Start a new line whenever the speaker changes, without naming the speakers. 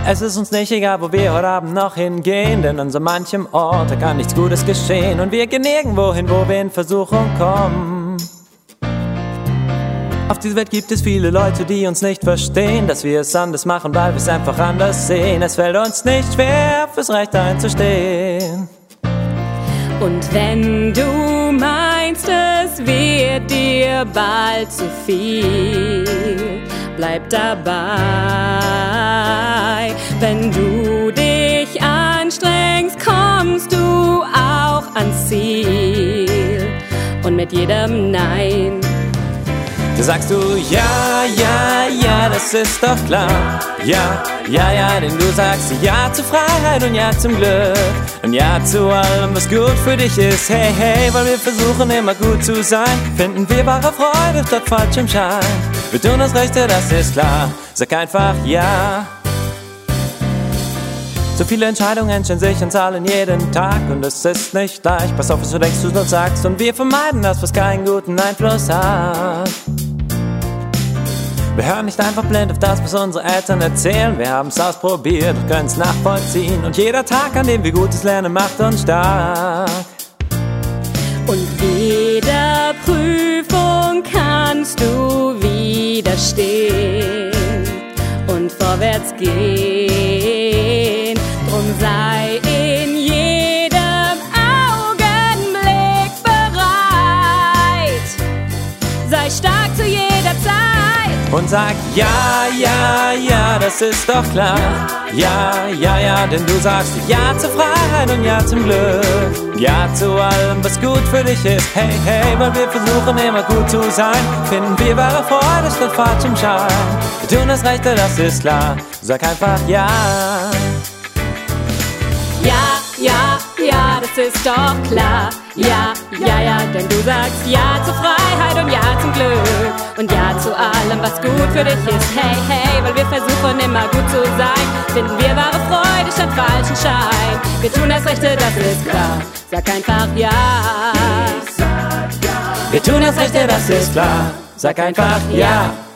Es ist uns nicht egal, wo wir heute Abend noch hingehen, denn an so manchem Ort, da kann nichts Gutes geschehen. Und wir gehen nirgendwo hin, wo wir in Versuchung kommen. Auf dieser Welt gibt es viele Leute, die uns nicht verstehen, dass wir es anders machen, weil wir es einfach anders sehen. Es fällt uns nicht schwer, fürs Recht einzustehen.
Und wenn du meinst, es wird dir bald zu viel, bleib dabei. Wenn du dich anstrengst, kommst du auch ans Ziel. Und mit jedem Nein
da sagst du ja, ja, ja, das ist doch klar. Ja, ja, ja, denn du sagst ja zur Freiheit und ja zum Glück. Und ja zu allem, was gut für dich ist. Hey, hey, weil wir versuchen immer gut zu sein, finden wir wahre Freude statt falschem Schein. Wir tun das Rechte, das ist klar. Sag einfach ja. So viele Entscheidungen stellen sich uns allen jeden Tag und es ist nicht leicht. Pass auf, was du denkst, du uns sagst, und wir vermeiden das, was keinen guten Einfluss hat. Wir hören nicht einfach blind auf das, was unsere Eltern erzählen. Wir haben's ausprobiert und können's nachvollziehen. Und jeder Tag, an dem wir Gutes lernen, macht uns stark.
Und jeder Prüfung kannst du widerstehen und vorwärts gehen. Drum sei in jedem Augenblick bereit. Sei stark zu jeder Zeit.
Und sag ja, ja, ja, das ist doch klar. Ja, ja, ja, denn du sagst ja zur Freiheit und ja zum Glück. Ja zu allem, was gut für dich ist. Hey, hey, weil wir versuchen immer gut zu sein, finden wir wahre Freude statt falschem Schein. Wir tun das Rechte, das ist klar. Sag einfach ja.
Ja, ja, ja, das ist doch klar. Ja, ja, ja, denn du sagst ja zur Freiheit und ja zum Glück. Und ja zu allem, was gut für dich ist. Hey, hey, weil wir versuchen immer gut zu sein, finden wir wahre Freude statt falschen Schein. Wir tun das Rechte, das ist klar. Sag einfach ja.
Wir tun das Rechte, das ist klar. Sag einfach ja.